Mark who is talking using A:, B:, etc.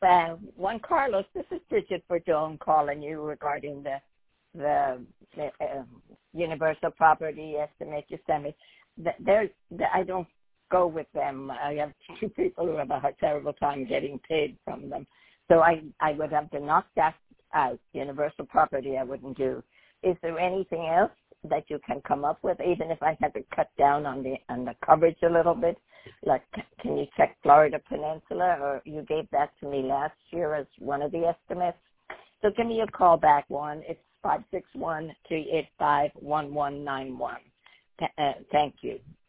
A: Juan Carlos, this is Bridget Verdone calling you regarding the universal property estimate you sent me. I don't go with them. I have two people who have a terrible time getting paid from them. So I would have to knock that out. Universal property I wouldn't do. Is there anything else that you can come up with, even if I had to cut down on the coverage a little bit? Like, can you check Florida Peninsula, or you gave that to me last year as one of the estimates? So give me a call back, Juan. It's 561-385-1191. Thank you.